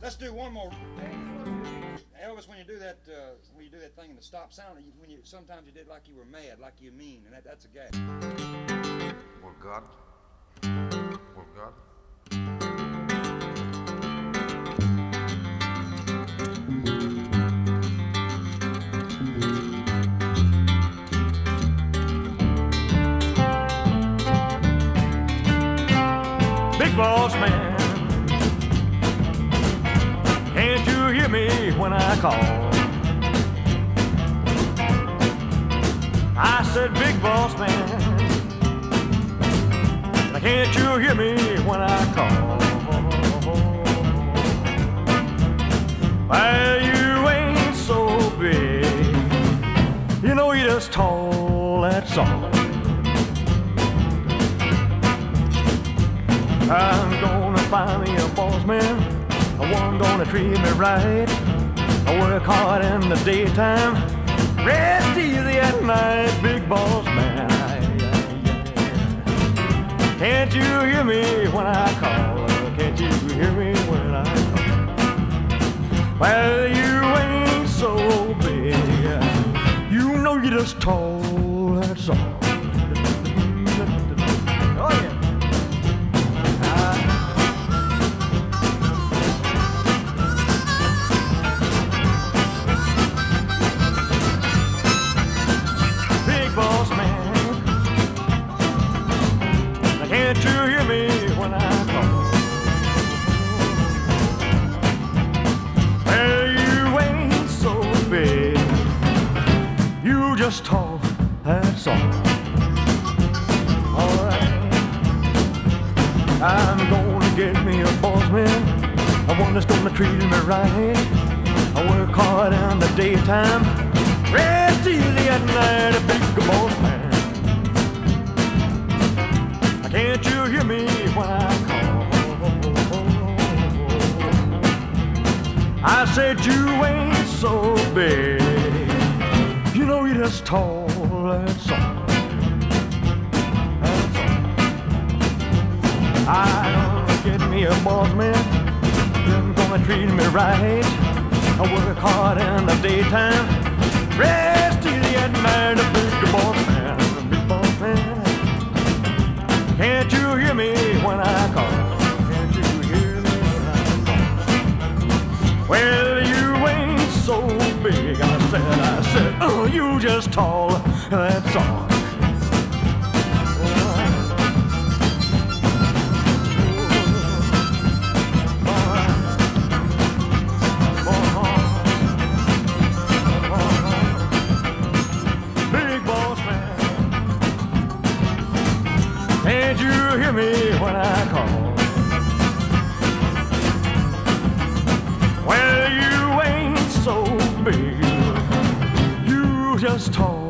Let's do one more. Elvis, when you do that thing in the stop sound, sometimes you did like you were mad, like you mean, and that's a gag. Well, God. Well, God. Big boss man, can't you hear me when I call? I said, big boss man, can't you hear me when I call? Well, you ain't so big, you know you just tall, that's all. I'm gonna find me a boss man, one gonna treat me right. I work hard in the daytime, rest easy at night, big boss man. Can't you hear me when I call? Can't you hear me when I call? Well, you ain't so big, you know you're just tall, that's all. Oh yeah. Can't you hear me when I call? Well, you ain't so big, you just tall, that's all. Alright, I'm gonna get me a boss man, one that's gonna treat me right. I work hard in the daytime, rest easy at night, a big boss man. Can't you hear me when I call? I said you ain't so big, you know you're just tall, that's all. That's all. I'm gonna get me a boss man, I'm gonna treat me right. I work hard in the daytime, rest easy at night, a big boss man, a big boss man. Can't you hear me when I call? Can't you hear me when I call? Well, you ain't so big, I said, oh, you just tall, that's all. Big boss man, can't you hear me when I call? Well, you ain't so big, you just tall.